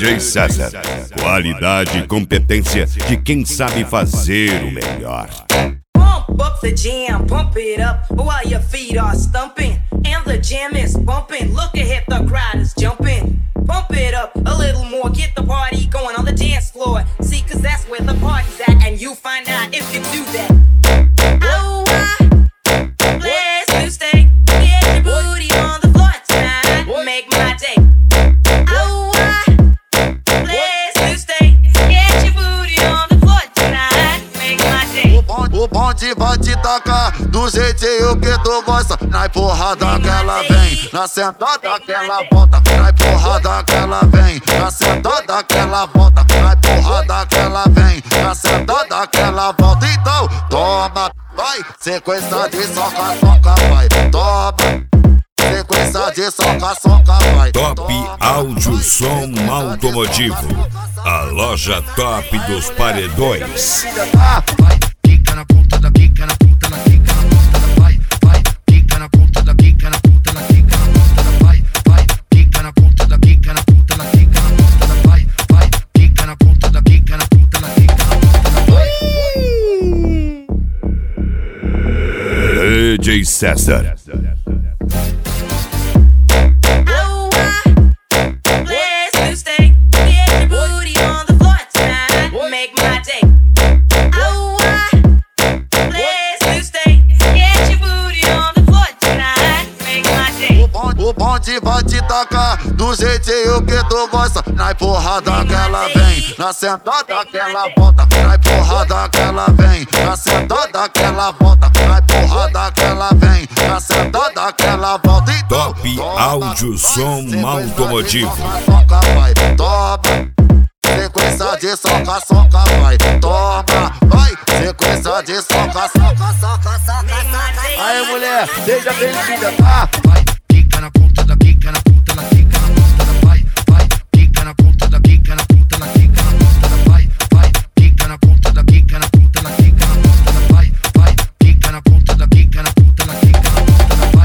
DJ César, qualidade e competência de quem sabe fazer o melhor. Pump up the jam, pump it up while your feet are stumping and the jam is bumping. Look ahead, the crowd is jumping. Pump it up a little more, get the party going on the dance floor. See, cause that's where the party's at, and you find out if you do that. Oh, place to stay. Get your booty on the floor tonight. Make my day. Oh, place to stay. Get your booty on the floor tonight. Make my day. O bonde vai te tacar do jeitinho que tu gosta. Na empurrada que ela vem, na sentada que ela bota. Na empurrada que ela vem, na sentada que ela bota. Na empurrada que ela vem, na sentada que ela volta. Então, toma, vai, sequência de soca, soca, vai. Toma, sequência de soca, soca, vai. Top Áudio Som Automotivo, a loja top dos paredões. Quica na ponta da quica na ponta da quica na ponta da vai, vai. Quica na ponta da quica na ponta da quica na ponta da vai, vai. Quica na ponta da quica na ponta da quica na ponta da vai, vai. Quica na ponta da quica na ponta da quica na ponta da vai. DJ César. O bonde vai te tacar do jeitinho que tu gosta. Na empurrada que ela vem, na sentada que ela bota. Na empurrada que ela vem, na sentada que ela bota. Na empurrada que ela vem, na sentada que ela volta. Então, Top Áudio Som Automotivo. Soca, vai, toma. Sequência de soca, soca, vai. Toma, vai. Sequência de soca, soca, soca, soca, soca. Aí, mulher, seja bem-vinda, tá? Vai.